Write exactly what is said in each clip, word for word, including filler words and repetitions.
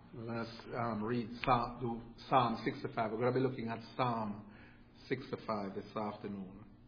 Let's um, read Psalm, do Psalm sixty-five. We're going to be looking at Psalm sixty-five this afternoon.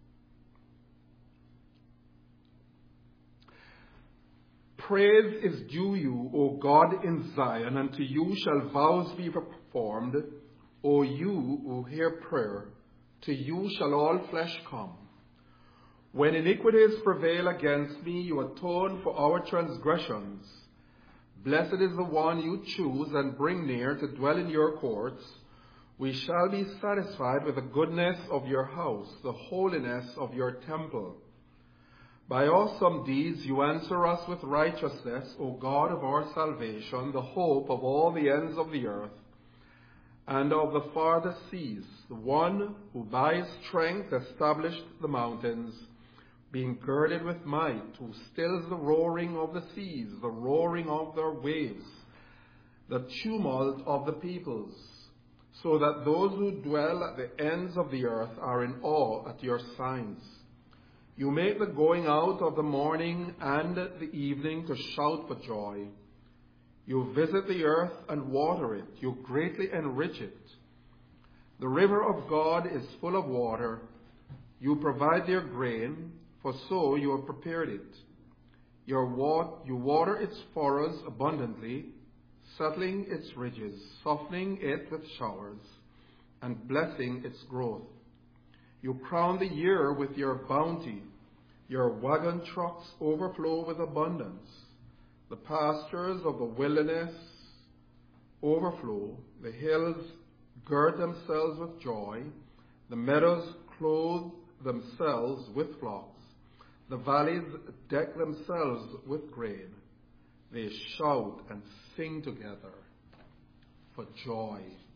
Praise is due you, O God in Zion, and to you shall vows be performed. O you who hear prayer, to you shall all flesh come. When iniquities prevail against me, you atone for our transgressions. Blessed is the one you choose and bring near to dwell in your courts. We shall be satisfied with the goodness of your house, the holiness of your temple. By awesome deeds you answer us with righteousness, O God of our salvation, the hope of all the ends of the earth and of the farthest seas, the one who by his strength established the mountains, being girded with might, who stills the roaring of the seas, the roaring of their waves, the tumult of the peoples, so that those who dwell at the ends of the earth are in awe at your signs. You make the going out of the morning and the evening to shout for joy. You visit the earth and water it. You greatly enrich it. The river of God is full of water. You provide their grain, for so you have prepared it. Your wa- you water its furrows abundantly, settling its ridges, softening it with showers, and blessing its growth. You crown the year with your bounty. Your wagon trucks overflow with abundance. The pastures of the wilderness overflow. The hills gird themselves with joy. The meadows clothe themselves with flocks. The valleys deck themselves with grain. They shout and sing together for joy.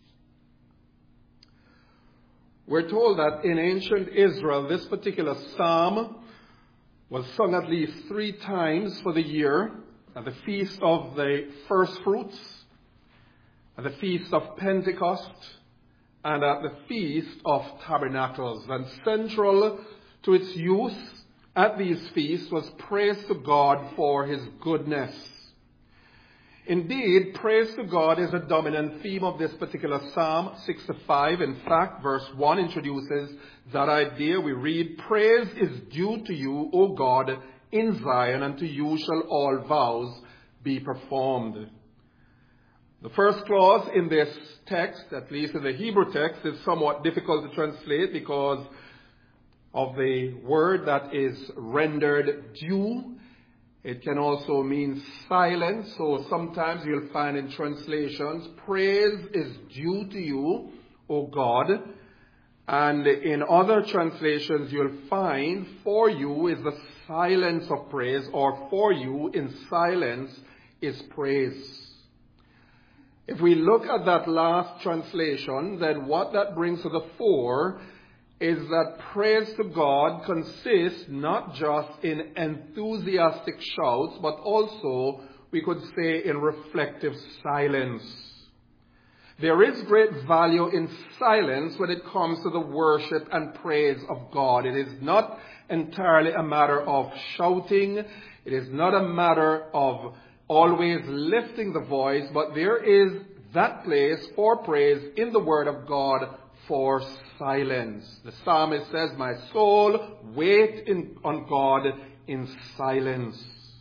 We're told that in ancient Israel, this particular psalm was sung at least three times for the year, at the Feast of the First Fruits, at the Feast of Pentecost, and at the Feast of Tabernacles. And central to its use at these feasts was praise to God for his goodness. Indeed, praise to God is a dominant theme of this particular Psalm sixty-five. In fact, verse one introduces that idea. We read, "Praise is due to you, O God, in Zion, and to you shall all vows be performed." The first clause in this text, at least in the Hebrew text, is somewhat difficult to translate because of the word that is rendered due. It can also mean silence. So sometimes you'll find in translations, praise is due to you, O God. And in other translations, you'll find for you is the silence of praise, or for you in silence is praise. If we look at that last translation, then what that brings to the fore is that praise to God consists not just in enthusiastic shouts, but also, we could say, in reflective silence. There is great value in silence when it comes to the worship and praise of God. It is not entirely a matter of shouting. It is not a matter of always lifting the voice, but there is that place for praise in the Word of God for silence. The psalmist says, "My soul, wait in, on God in silence."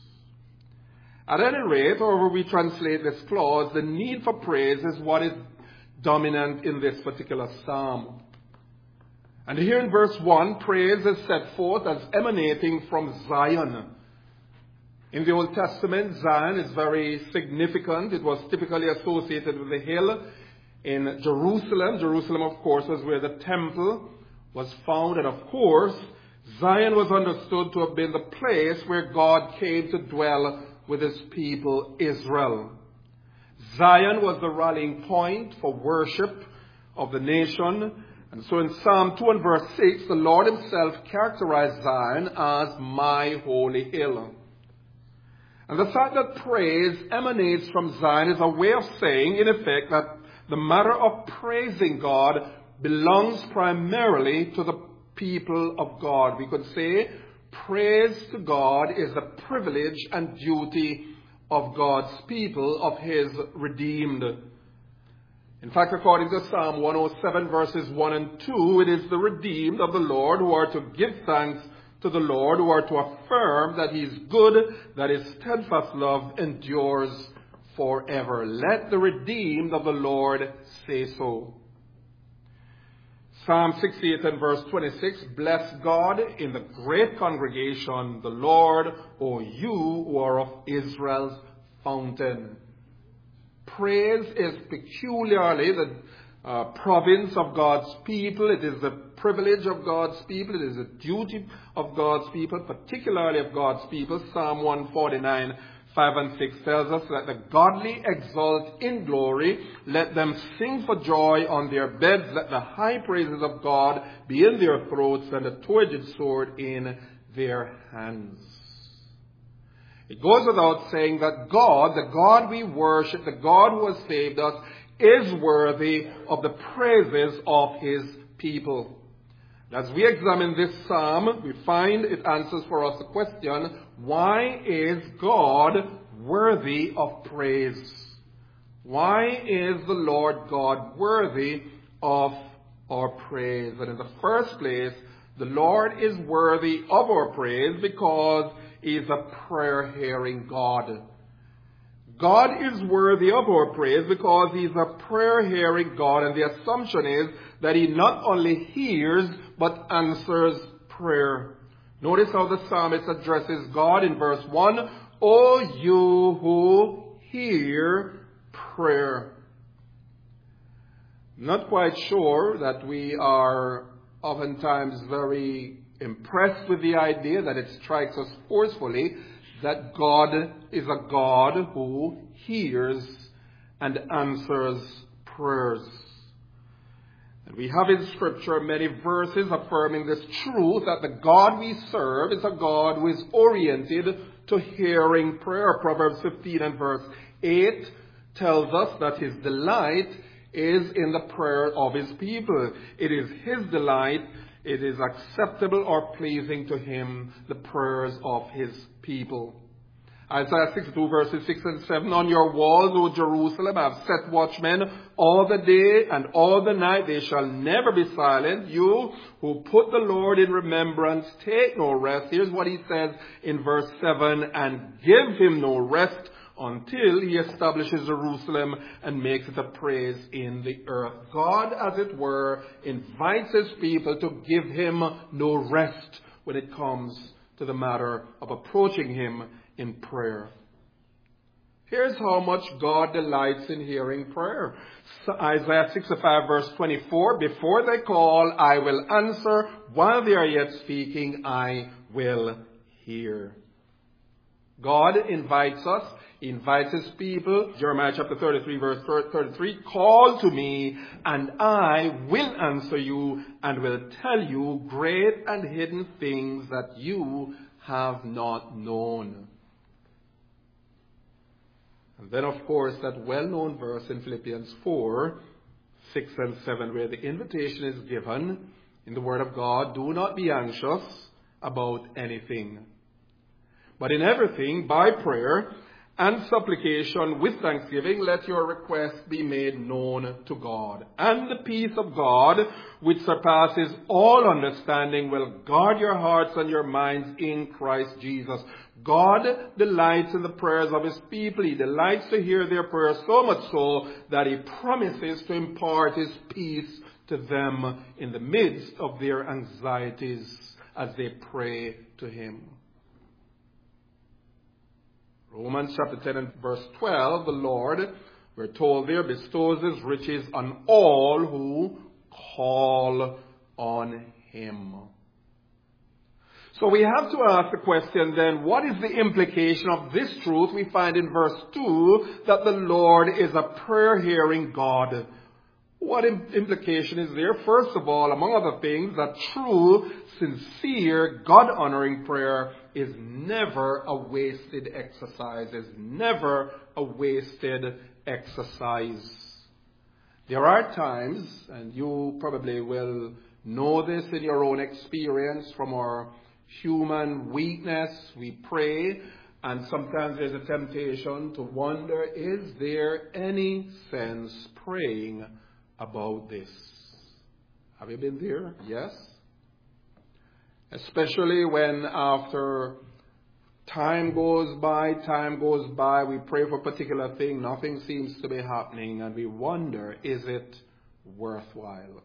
At any rate, however we translate this clause, the need for praise is what is dominant in this particular psalm. And here in verse one, praise is set forth as emanating from Zion. In the Old Testament, Zion is very significant. It was typically associated with the hill in Jerusalem. Jerusalem, of course, was where the temple was found. And of course, Zion was understood to have been the place where God came to dwell with his people, Israel. Zion was the rallying point for worship of the nation. And so in Psalm two and verse six, the Lord himself characterized Zion as my holy hill. And the fact that praise emanates from Zion is a way of saying, in effect, that the matter of praising God belongs primarily to the people of God. We could say praise to God is the privilege and duty of God's people, of his redeemed. In fact, according to Psalm one oh seven verses one and two, it is the redeemed of the Lord who are to give thanks to the Lord, who are to affirm that he is good, that his steadfast love endures forever. Let the redeemed of the Lord say so. Psalm sixty-eight and verse twenty-six, bless God in the great congregation, the Lord, O you who are of Israel's fountain. Praise is peculiarly the uh, province of God's people. It is the privilege of God's people. It is the duty of God's people, particularly of God's people. Psalm one forty-nine, five and six tells us that the godly exult in glory. Let them sing for joy on their beds. Let the high praises of God be in their throats and a two-edged sword in their hands. It goes without saying that God, the God we worship, the God who has saved us, is worthy of the praises of his people. As we examine this psalm, we find it answers for us the question, why is God worthy of praise? Why is the Lord God worthy of our praise? And in the first place, the Lord is worthy of our praise because he is a prayer-hearing God. God is worthy of our praise because he is a prayer-hearing God, and the assumption is that he not only hears but answers prayer. Notice how the psalmist addresses God in verse one, O you who hear prayer. I'm not quite sure that we are oftentimes very impressed with the idea that it strikes us forcefully that God is a God who hears and answers prayers. And we have in Scripture many verses affirming this truth, that the God we serve is a God who is oriented to hearing prayer. Proverbs fifteen and verse eight tells us that his delight is in the prayer of his people. It is his delight. It is acceptable or pleasing to him, the prayers of his people. Isaiah sixty-two verses six and seven, on your walls, O Jerusalem, I have set watchmen all the day and all the night. They shall never be silent. You who put the Lord in remembrance, take no rest. Here's what he says in verse seven, and give him no rest until he establishes Jerusalem and makes it a praise in the earth. God, as it were, invites his people to give him no rest when it comes to the matter of approaching him in prayer. Here's how much God delights in hearing prayer. So Isaiah sixty-five verse twenty-four, before they call, I will answer. While they are yet speaking, I will hear. God invites us. He invites his people. Jeremiah chapter thirty-three verse thirty-three, call to me and I will answer you and will tell you great and hidden things that you have not known. And then, of course, that well-known verse in Philippians four, six and seven, where the invitation is given in the Word of God, do not be anxious about anything, but in everything, by prayer and supplication with thanksgiving, let your requests be made known to God. And the peace of God, which surpasses all understanding, will guard your hearts and your minds in Christ Jesus. God delights in the prayers of his people. He delights to hear their prayers, so much so that he promises to impart his peace to them in the midst of their anxieties as they pray to him. Romans chapter ten and verse twelve, the Lord, we're told there, bestows his riches on all who call on him. So we have to ask the question then, what is the implication of this truth? We find in verse two that the Lord is a prayer-hearing God. What implication is there? First of all, among other things, that true, sincere, God-honoring prayer is never a wasted exercise, is never a wasted exercise. There are times, and you probably will know this in your own experience from our human weakness, we pray And sometimes there's a temptation to wonder, is there any sense praying about this? Have you been there? Yes. Especially when after time goes by, time goes by, we pray for a particular thing, nothing seems to be happening, and we wonder, is it worthwhile?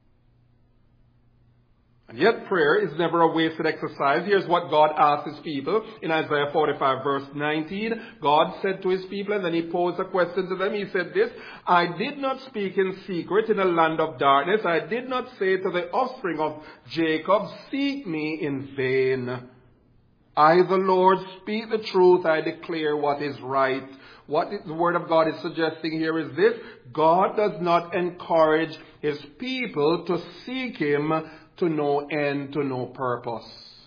And yet prayer is never a wasted exercise. Here's what God asked his people in Isaiah forty-five verse nineteen. God said to his people, and then he posed a question to them. He said this, I did not speak in secret in a land of darkness. I did not say to the offspring of Jacob, seek me in vain. I, the Lord, speak the truth. I declare what is right. What the Word of God is suggesting here is this. God does not encourage his people to seek him to no end, to no purpose.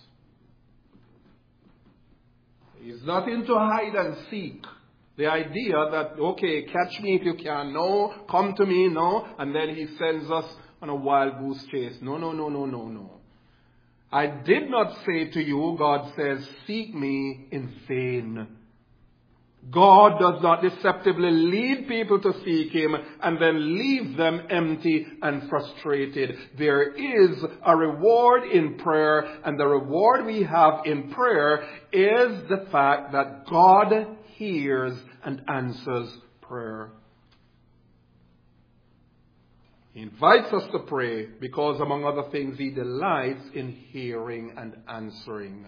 He's not into hide and seek. The idea that, okay, catch me if you can, no, come to me, no, and then he sends us on a wild goose chase. No, no, no, no, no, no. I did not say to you, God says, seek me in vain. God does not deceptively lead people to seek him and then leave them empty and frustrated. There is a reward in prayer, and the reward we have in prayer is the fact that God hears and answers prayer. He invites us to pray because, among other things, he delights in hearing and answering.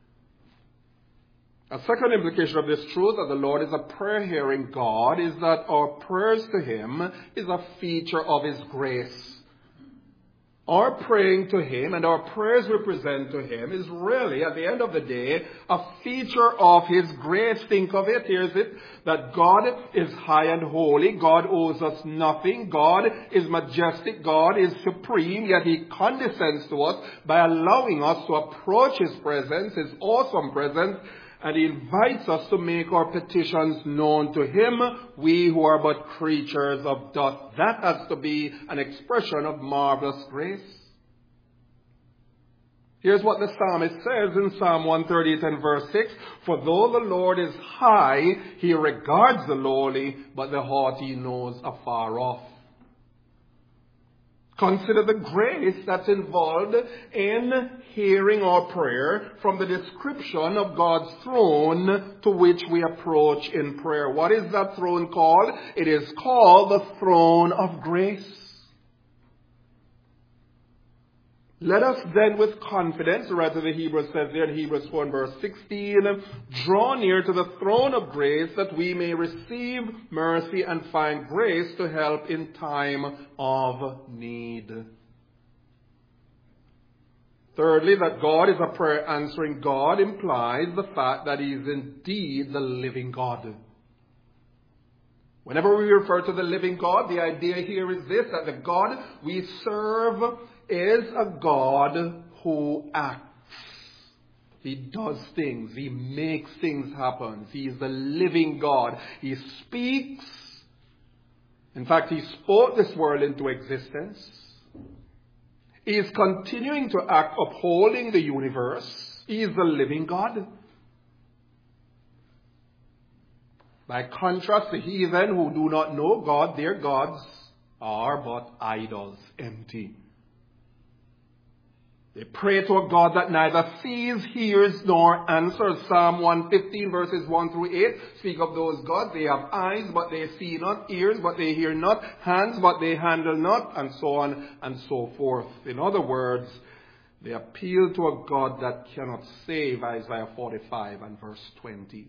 A second implication of this truth, that the Lord is a prayer-hearing God, is that our prayers to him is a feature of his grace. Our praying to him and our prayers we present to him is really, at the end of the day, a feature of his grace. Think of it, here's it, that God is high and holy. God owes us nothing. God is majestic. God is supreme, yet he condescends to us by allowing us to approach his presence, his awesome presence, and he invites us to make our petitions known to him, we who are but creatures of dust. That has to be an expression of marvelous grace. Here's what the psalmist says in Psalm one thirty-eight and verse six. For though the Lord is high, he regards the lowly, but the haughty he knows afar off. Consider the grace that's involved in hearing our prayer from the description of God's throne to which we approach in prayer. What is that throne called? It is called the throne of grace. Let us then with confidence, the writer of the Hebrews says there in Hebrews four and verse sixteen, draw near to the throne of grace that we may receive mercy and find grace to help in time of need. Thirdly, that God is a prayer answering God implies the fact that he is indeed the living God. Whenever we refer to the living God, the idea here is this, that the God we serve is a God who acts. He does things. He makes things happen. He is the living God. He speaks. In fact, he spoke this world into existence. He is continuing to act, upholding the universe. He is the living God. By contrast, the heathen who do not know God, their gods are but idols, empty. They pray to a God that neither sees, hears, nor answers. Psalm one fifteen verses one through eight speak of those gods. They have eyes, but they see not, ears, but they hear not, hands, but they handle not, and so on and so forth. In other words, they appeal to a God that cannot save, Isaiah forty-five and verse twenty.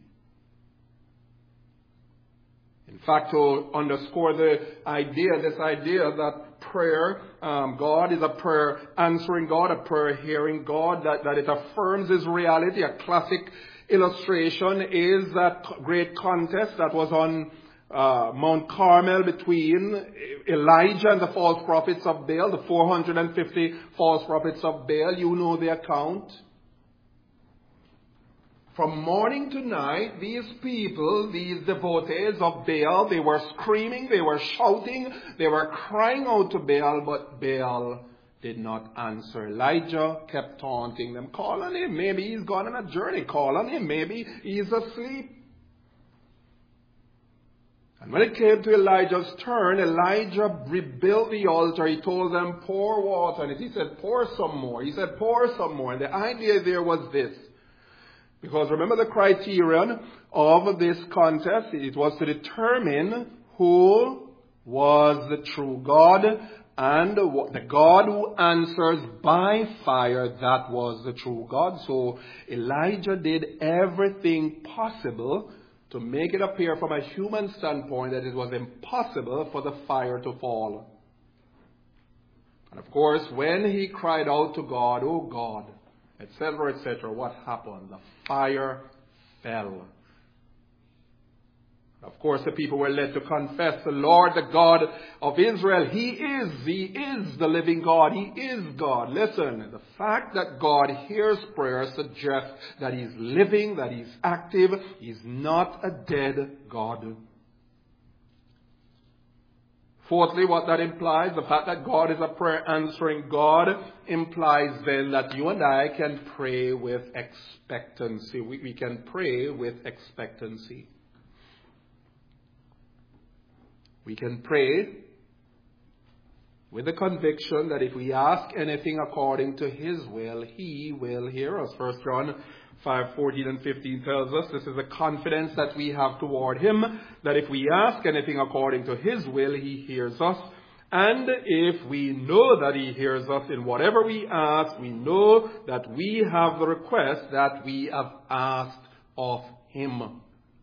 In fact, to underscore the idea, this idea that prayer, um, God is a prayer answering God, a prayer hearing God, that, that it affirms his reality. A classic illustration is that great contest that was on uh, Mount Carmel between Elijah and the false prophets of Baal, the four hundred fifty false prophets of Baal. You know the account. From morning to night, these people, these devotees of Baal, they were screaming, they were shouting, they were crying out to Baal, but Baal did not answer. Elijah kept taunting them. Call on him. Maybe he's gone on a journey. Call on him. Maybe he's asleep. And when it came to Elijah's turn, Elijah rebuilt the altar. He told them, pour water on it. He said, pour some more. He said, pour some more. And the idea there was this. Because remember the criterion of this contest? It was to determine who was the true God. And the God who answers by fire, that was the true God. So Elijah did everything possible to make it appear from a human standpoint that it was impossible for the fire to fall. And of course, when he cried out to God, oh God, et cetera, et cetera, what happened? The fire fell. Of course, the people were led to confess the Lord, the God of Israel. He is, He is the living God. He is God. Listen, the fact that God hears prayer suggests that He's living, that He's active. He's not a dead God. Fourthly, what that implies, the fact that God is a prayer answering God, implies then that you and I can pray with expectancy. We, we can pray with expectancy. We can pray with the conviction that if we ask anything according to His will, He will hear us. First John five fourteen and fifteen tells us this is a confidence that we have toward Him, that if we ask anything according to His will, He hears us. And if we know that He hears us in whatever we ask, we know that we have the request that we have asked of Him.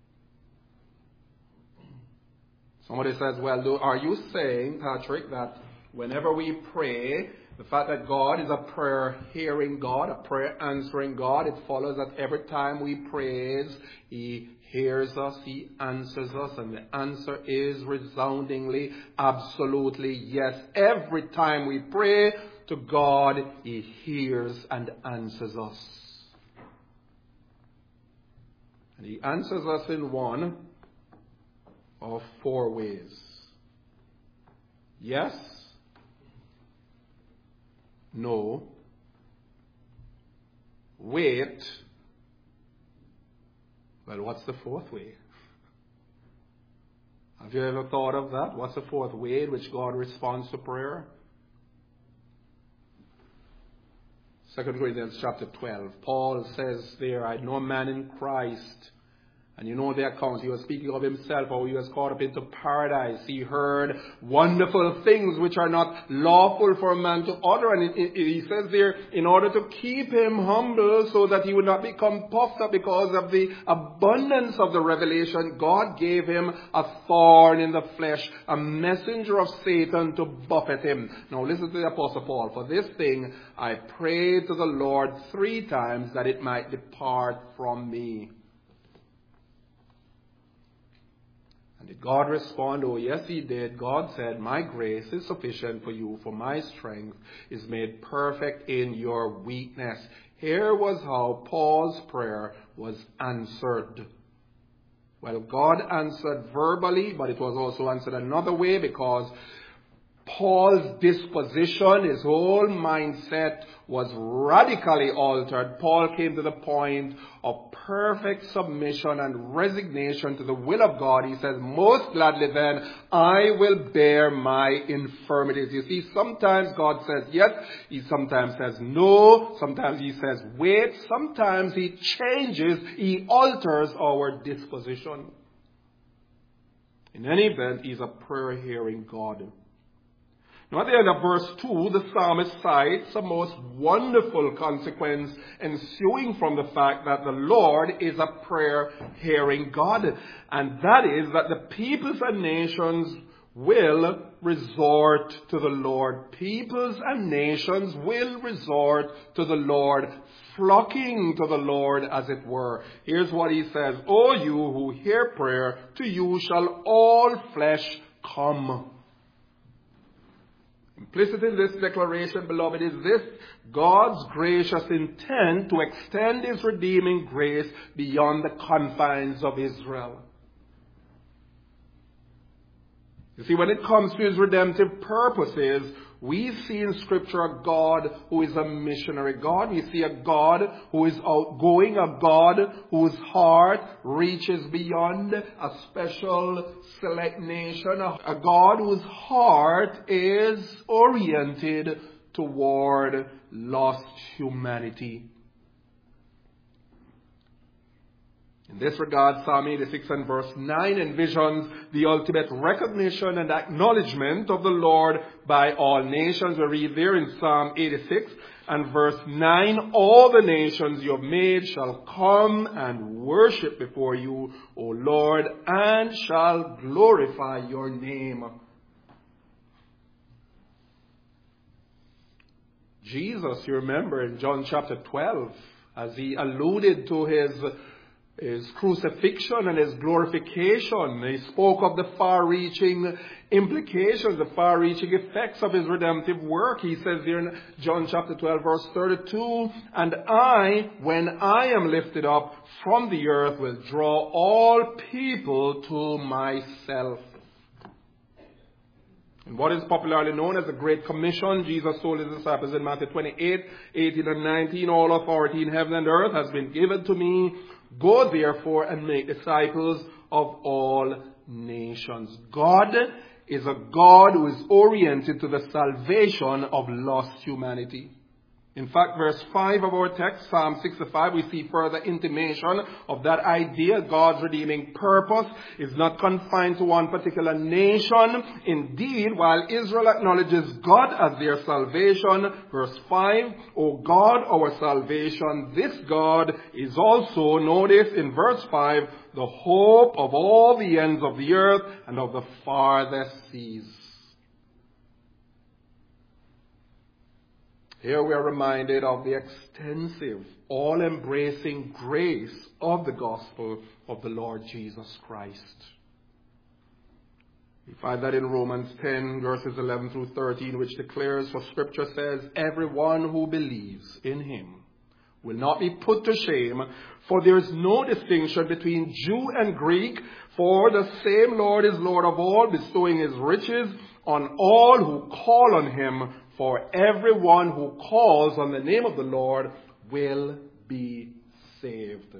Somebody says, well, are you saying, Patrick, that whenever we pray, the fact that God is a prayer-hearing God, a prayer-answering God, it follows that every time we praise, He hears us, He answers us, and the answer is resoundingly, absolutely yes. Every time we pray to God, He hears and answers us. And He answers us in one of four ways. Yes, no, wait. Well, what's the fourth way? Have you ever thought of that? What's the fourth way in which God responds to prayer? Second Corinthians chapter twelve. Paul says there, I know a man in Christ. And you know the account. He was speaking of himself, how he was caught up into paradise. He heard wonderful things which are not lawful for a man to utter. And he says there, in order to keep him humble so that he would not become puffed up because of the abundance of the revelation, God gave him a thorn in the flesh, a messenger of Satan to buffet him. Now listen to the Apostle Paul. For this thing I prayed to the Lord three times that it might depart from me. And did God respond? Oh, yes, He did. God said, my grace is sufficient for you, for my strength is made perfect in your weakness. Here was how Paul's prayer was answered. Well, God answered verbally, but it was also answered another way, because Paul's disposition, his whole mindset was radically altered. Paul came to the point of perfect submission and resignation to the will of God. He says, most gladly then, I will bear my infirmities. You see, sometimes God says yes, He sometimes says no, sometimes He says wait, sometimes He changes, He alters our disposition. In any event, He's a prayer-hearing God. Now at the end of verse two, the psalmist cites a most wonderful consequence ensuing from the fact that the Lord is a prayer-hearing God. And that is that the peoples and nations will resort to the Lord. Peoples and nations will resort to the Lord, flocking to the Lord, as it were. Here's what He says, O you who hear prayer, to you shall all flesh come. Implicit in this declaration, beloved, is this: God's gracious intent to extend His redeeming grace beyond the confines of Israel. You see, when it comes to His redemptive purposes, We see in Scripture a God who is a missionary God. We see a God who is outgoing, a God whose heart reaches beyond a special select nation, a God whose heart is oriented toward lost humanity. In this regard, Psalm eighty-six and verse nine envisions the ultimate recognition and acknowledgement of the Lord by all nations. We read there in Psalm eighty-six and verse nine, all the nations you have made shall come and worship before you, O Lord, and shall glorify your name. Jesus, you remember in John chapter twelve, as he alluded to his His crucifixion and his glorification. He spoke of the far-reaching implications, the far-reaching effects of his redemptive work. He says here in John chapter twelve, verse thirty-two, and I, when I am lifted up from the earth, will draw all people to myself. And what is popularly known as the Great Commission, Jesus told his disciples in Matthew twenty-eight, eighteen and nineteen, all authority in heaven and earth has been given to me. Go therefore and make disciples of all nations. God is a God who is oriented to the salvation of lost humanity. In fact, verse five of our text, Psalm sixty-five, we see further intimation of that idea. God's redeeming purpose is not confined to one particular nation. Indeed, while Israel acknowledges God as their salvation, verse five, O God, our salvation, this God is also, notice in verse five, the hope of all the ends of the earth and of the farthest seas. Here we are reminded of the extensive, all-embracing grace of the gospel of the Lord Jesus Christ. We find that in Romans ten, verses eleven through thirteen, which declares, for Scripture says, everyone who believes in him will not be put to shame, for there is no distinction between Jew and Greek, for the same Lord is Lord of all, bestowing his riches on all who call on him. For everyone who calls on the name of the Lord will be saved.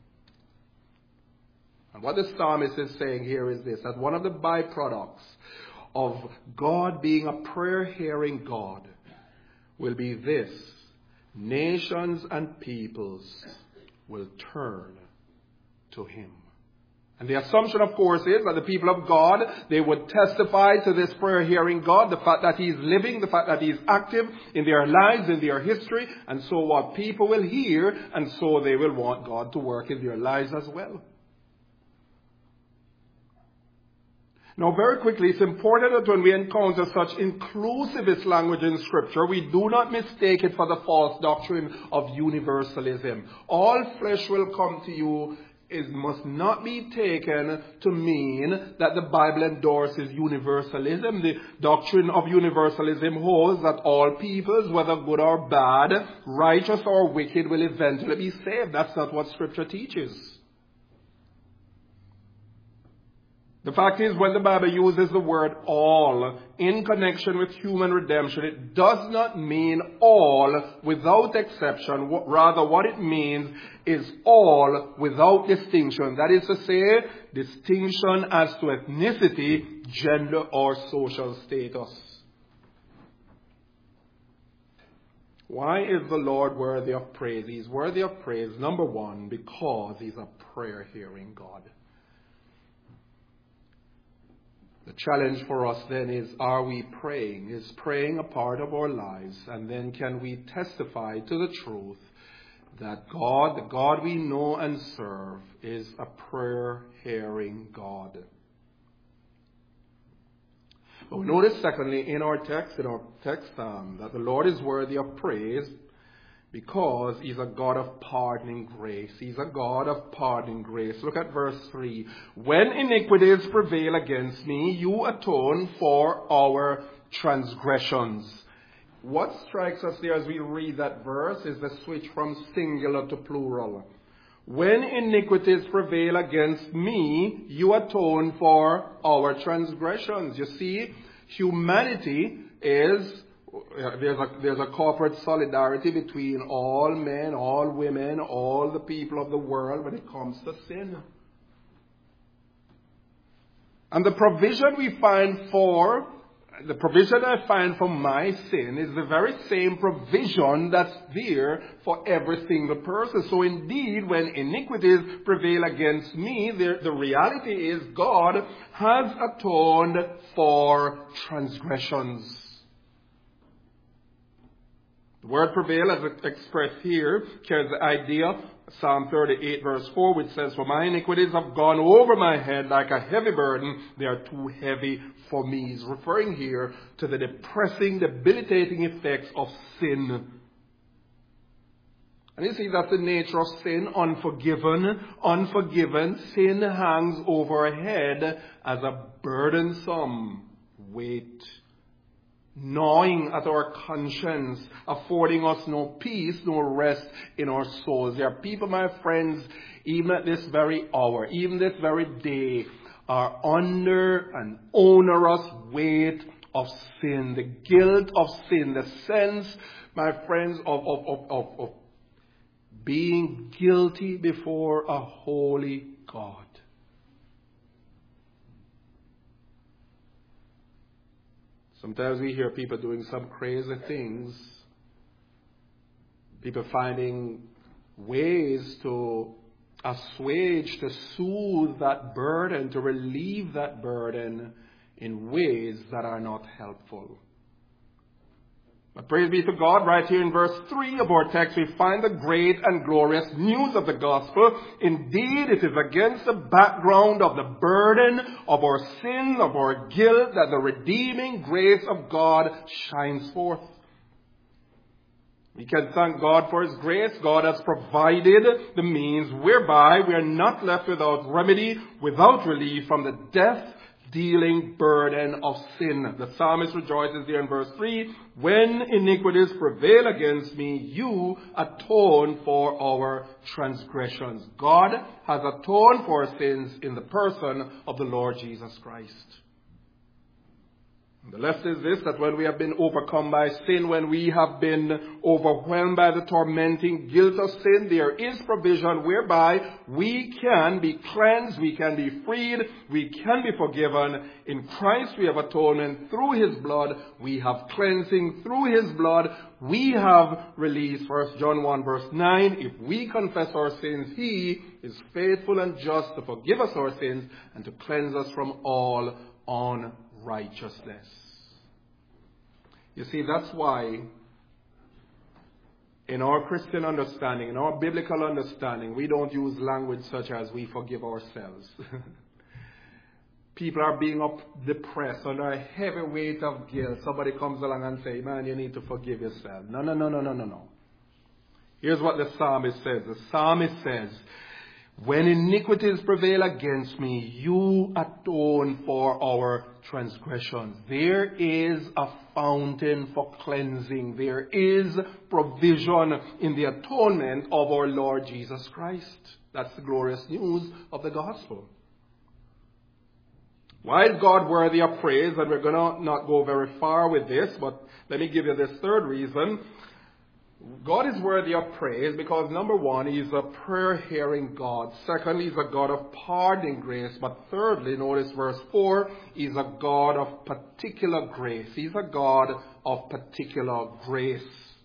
And what the psalmist is saying here is this, that one of the byproducts of God being a prayer-hearing God will be this: nations and peoples will turn to him. And the assumption, of course, is that the people of God, they would testify to this prayer-hearing God, the fact that he is living, the fact that he is active in their lives, in their history. And so what people will hear, and so they will want God to work in their lives as well. Now, very quickly, it's important that when we encounter such inclusivist language in Scripture, we do not mistake it for the false doctrine of universalism. All flesh will come to you. It must not be taken to mean that the Bible endorses universalism. The doctrine of universalism holds that all peoples, whether good or bad, righteous or wicked, will eventually be saved. That's not what Scripture teaches. The fact is, when the Bible uses the word all in connection with human redemption, it does not mean all without exception. Rather, what it means is all without distinction. That is to say, distinction as to ethnicity, gender, or social status. Why is the Lord worthy of praise? He's worthy of praise, number one, because he's a prayer-hearing God. The challenge for us then is, are we praying? Is praying a part of our lives? And then can we testify to the truth that God, the God we know and serve, is a prayer-hearing God? But we notice, secondly, in our text, in our text, um, that the Lord is worthy of praise because he's a God of pardoning grace. He's a God of pardoning grace. Look at verse three. When iniquities prevail against me, you atone for our transgressions. What strikes us there as we read that verse is the switch from singular to plural. When iniquities prevail against me, you atone for our transgressions. You see, humanity is There's a, there's a corporate solidarity between all men, all women, all the people of the world when it comes to sin. And the provision we find for, the provision I find for my sin is the very same provision that's there for every single person. So indeed, when iniquities prevail against me, the, the reality is God has atoned for transgressions. The word prevail, as expressed here, carries the idea, Psalm thirty-eight verse four, which says, "For my iniquities have gone over my head like a heavy burden. They are too heavy for me." He's referring here to the depressing, debilitating effects of sin. And you see, that's the nature of sin, unforgiven, unforgiven. Sin hangs over our head as a burdensome weight, gnawing at our conscience, affording us no peace, no rest in our souls. There are people, my friends, even at this very hour, even this very day, are under an onerous weight of sin, the guilt of sin, the sense, my friends, of, of, of, of, of being guilty before a holy God. Sometimes we hear people doing some crazy things, people finding ways to assuage, to soothe that burden, to relieve that burden in ways that are not helpful. But praise be to God, right here in verse three of our text, we find the great and glorious news of the gospel. Indeed, it is against the background of the burden of our sin, of our guilt, that the redeeming grace of God shines forth. We can thank God for His grace. God has provided the means whereby we are not left without remedy, without relief from the death dealing burden of sin. The psalmist rejoices there in verse three, "When iniquities prevail against me, you atone for our transgressions." God has atoned for our sins in the person of the Lord Jesus Christ. The left is this, that when we have been overcome by sin, when we have been overwhelmed by the tormenting guilt of sin, there is provision whereby we can be cleansed, we can be freed, we can be forgiven. In Christ we have atonement through His blood. We have cleansing through His blood. We have release. First John one verse nine, "If we confess our sins, He is faithful and just to forgive us our sins and to cleanse us from all unrighteousness." You see, that's why in our Christian understanding, in our biblical understanding, we don't use language such as "we forgive ourselves." People are being up depressed under a heavy weight of guilt. Somebody comes along and says, "Man, you need to forgive yourself." No, no, no, no, no, no, no. Here's what the psalmist says. The psalmist says, "When iniquities prevail against me, you atone for our transgressions." There is a fountain for cleansing. There is provision in the atonement of our Lord Jesus Christ. That's the glorious news of the gospel. Why is God worthy of praise? And we're going to not go very far with this, but let me give you this third reason. God is worthy of praise because, number one, He's a prayer-hearing God. Secondly, He's a God of pardoning grace. But thirdly, notice verse four, He's a God of particular grace. He's a God of particular grace.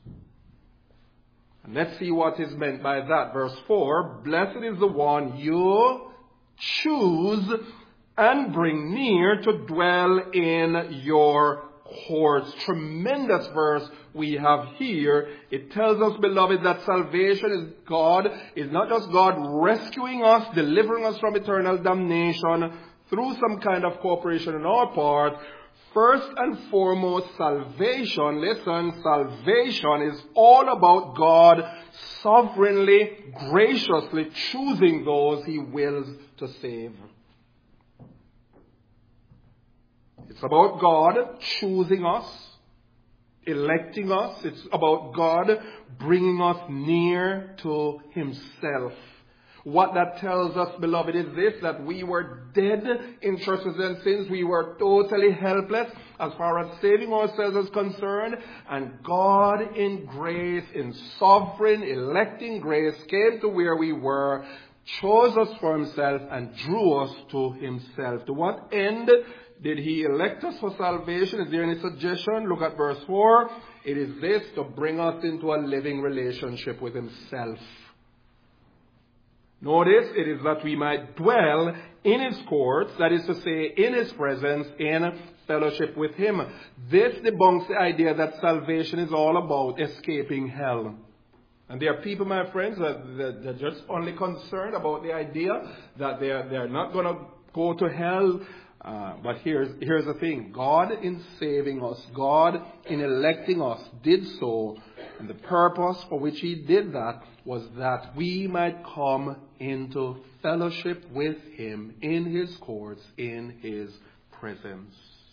And let's see what is meant by that. Verse four, "Blessed is the one you choose and bring near to dwell in your courts." Tremendous verse we have here. It tells us, beloved, that salvation is God, is not just God rescuing us, delivering us from eternal damnation through some kind of cooperation on our part. First and foremost, salvation, listen, salvation is all about God sovereignly, graciously choosing those He wills to save. It's about God choosing us, electing us. It's about God bringing us near to Himself. What that tells us, beloved, is this, that we were dead in trespasses and sins. We were totally helpless as far as saving ourselves is concerned. And God in grace, in sovereign, electing grace, came to where we were, chose us for himself, and drew us to himself. To what end did he elect us for salvation? Is there any suggestion? Look at verse four. It is this, to bring us into a living relationship with himself. Notice, it is that we might dwell in his courts, that is to say, in his presence, in fellowship with him. This debunks the idea that salvation is all about escaping hell. And there are people, my friends, that, that they're just only concerned about the idea that they're, they're not going to go to hell. Uh, but here's, here's the thing. God in saving us, God in electing us, did so. And the purpose for which he did that was that we might come into fellowship with him in his courts, in his presence.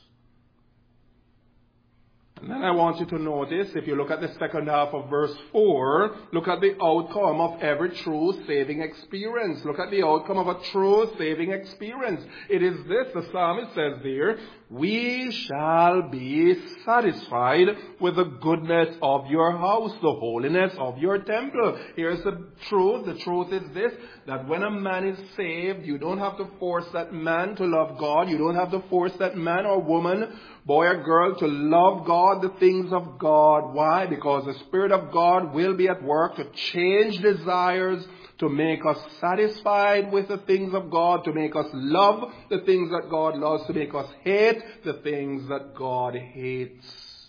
And then I want you to notice, if you look at the second half of verse four, look at the outcome of every true saving experience. Look at the outcome of a true saving experience. It is this, the psalmist says there, we shall be satisfied with the goodness of your house, the holiness of your temple. Here's the truth. The truth is this, that when a man is saved, you don't have to force that man to love God. You don't have to force that man or woman, boy or girl, to love God, the things of God. Why? Because the Spirit of God will be at work to change desires, to make us satisfied with the things of God, to make us love the things that God loves, to make us hate the things that God hates.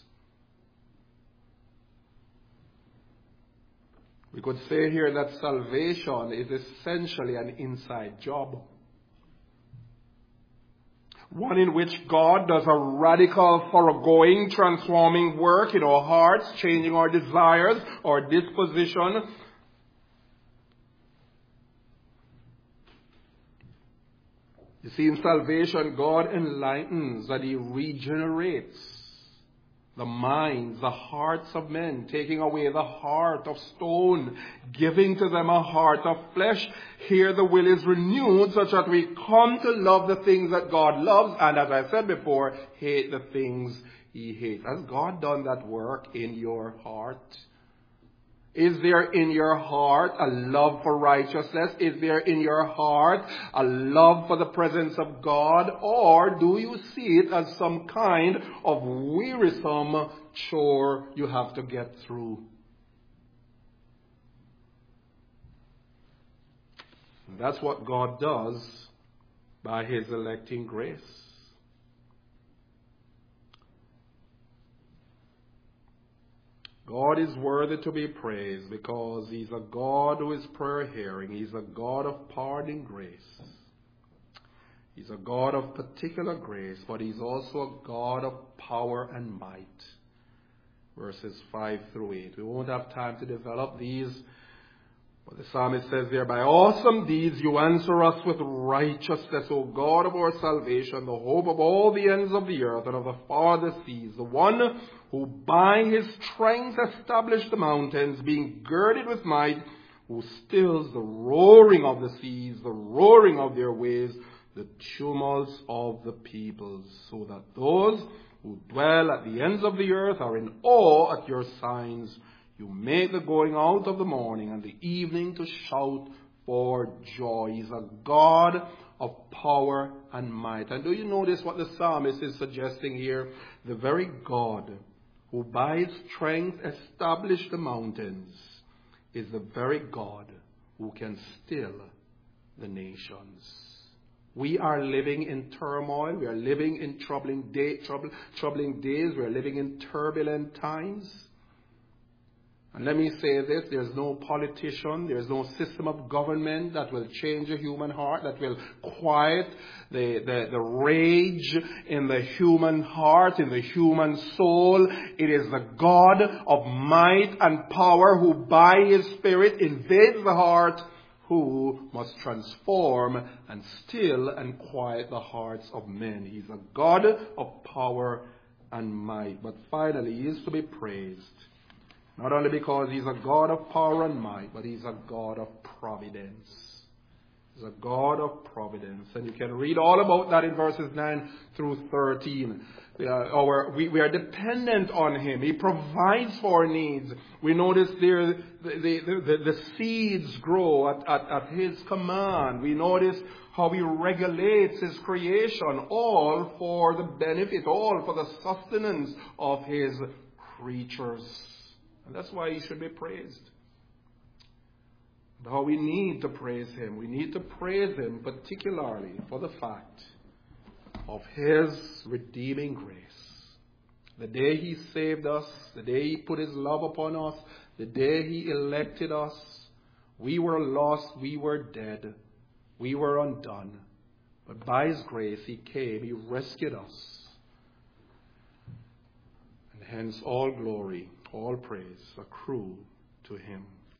We could say here that salvation is essentially an inside job. One in which God does a radical, thoroughgoing, transforming work in our hearts, changing our desires, our disposition. You see, in salvation, God enlightens, that he regenerates the minds, the hearts of men, taking away the heart of stone, giving to them a heart of flesh. Here the will is renewed such that we come to love the things that God loves, and as I said before, hate the things he hates. Has God done that work in your heart? Is there in your heart a love for righteousness? Is there in your heart a love for the presence of God? Or do you see it as some kind of wearisome chore you have to get through? And that's what God does by his electing grace. God is worthy to be praised because he's a God who is prayer hearing. He's a God of pardoning grace. He's a God of particular grace, but he's also a God of power and might. Verses five through eight. We won't have time to develop these, but the psalmist says there, by awesome deeds you answer us with righteousness, O God of our salvation, the hope of all the ends of the earth and of the farthest seas, the one who by his strength established the mountains, being girded with might, who stills the roaring of the seas, the roaring of their waves, the tumults of the peoples, so that those who dwell at the ends of the earth are in awe at your signs. You make the going out of the morning and the evening to shout for joy. He's a God of power and might. And do you notice what the psalmist is suggesting here? The very God who by his strength established the mountains is the very God who can still the nations. We are living in turmoil. We are living in troubling, day, trouble, troubling days. We are living in turbulent times. And let me say this, there's no politician, there's no system of government that will change the human heart, that will quiet the, the, the rage in the human heart, in the human soul. It is the God of might and power who by his Spirit invades the heart, who must transform and still and quiet the hearts of men. He's a God of power and might. But finally, he is to be praised. Not only because he's a God of power and might, but he's a God of providence. He's a God of providence. And you can read all about that in verses nine through thirteen. Uh, our, we, we are dependent on Him. He provides for our needs. We notice there the, the, the, the seeds grow at, at, at His command. We notice how He regulates His creation, all for the benefit, all for the sustenance of His creatures. And that's why He should be praised. How we need to praise Him. We need to praise Him particularly for the fact of His redeeming grace. The day He saved us, the day He put His love upon us, the day He elected us, we were lost, we were dead, we were undone. But by His grace He came, He rescued us. And hence all glory, all praise accrue to Him.